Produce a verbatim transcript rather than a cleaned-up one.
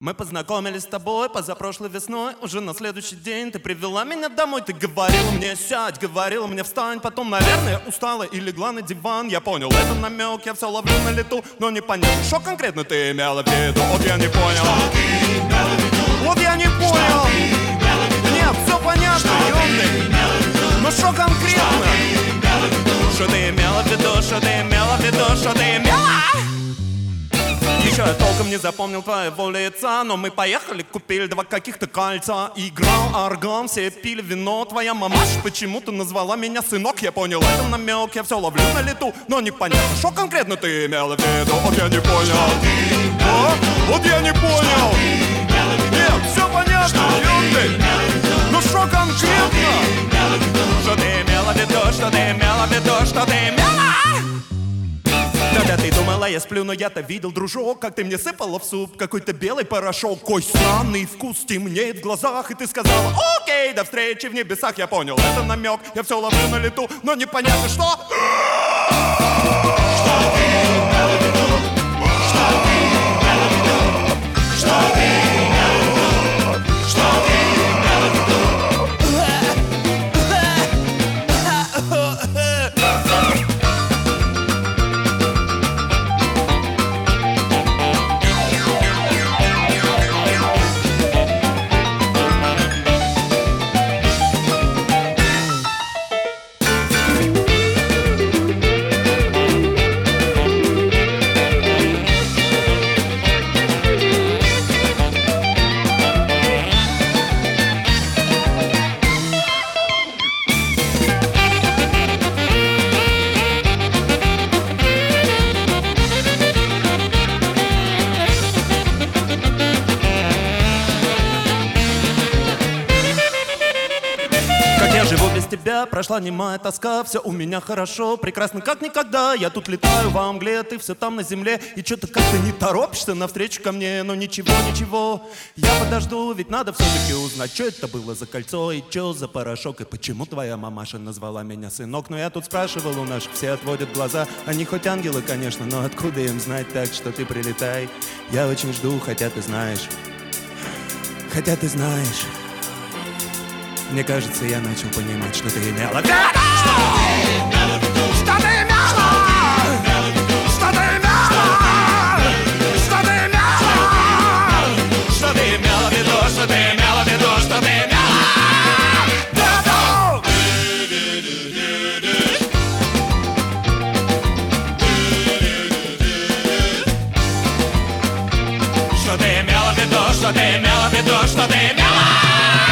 Мы познакомились с тобой позапрошлой весной. Уже на следующий день ты привела меня домой. Ты говорила мне сядь, говорила мне встань. Потом, наверное, устала и легла на диван. Я понял, это намек, я все ловлю на лету. Но непонятно, что конкретно ты имела в виду. Вот я не понял. Вот я не понял. Нет, все понятно, ёмный. Но что конкретно? Что ты имела в виду, что ты имела в виду, что ты имела? Еще я толком не запомнил твоего лица, но мы поехали, купили два каких-то кольца. Играл орган, все пили вино. Твоя мамаша почему-то назвала меня сынок. Я понял, это намек, я все ловлю на лету. Но непонятно, что конкретно ты имела в виду. Вот я не понял. А? Вот я не понял. Нет, все понятно, ёпты. Но что конкретно? Что ты имела в виду, что ты имела в виду, что ты имела? Когда ты думала, я сплю, но я-то видел, дружок, как ты мне сыпала в суп какой-то белый порошок. Кой странный вкус темнеет в глазах. И ты сказала: окей, до встречи в небесах. Я понял, это намек, я все ловлю на лету. Но непонятно, что... Что ты имела в виду? Что ты имела в виду? Что ты имела в виду? Что ты имела в виду? Тебя прошла немая тоска, все у меня хорошо, прекрасно как никогда. Я тут летаю во мгле, ты все там на земле. И что-то как-то не торопишься навстречу ко мне. Но ничего, ничего, я подожду, ведь надо все-таки узнать, что это было за кольцо и что за порошок. И почему твоя мамаша назвала меня сынок. Но я тут спрашивал у наших, все отводят глаза. Они хоть ангелы, конечно, но откуда им знать, так что ты прилетай. Я очень жду, хотя ты знаешь, хотя ты знаешь. Мне кажется, я начал понимать, что ты имела в виду. Что ты имела в виду? Что ты имела? Что ты имела? Что ты имела? Что ты имела в виду? Что ты имела в виду? Что ты имела? Что ты имела в виду? Что ты имела в виду? Что ты имела?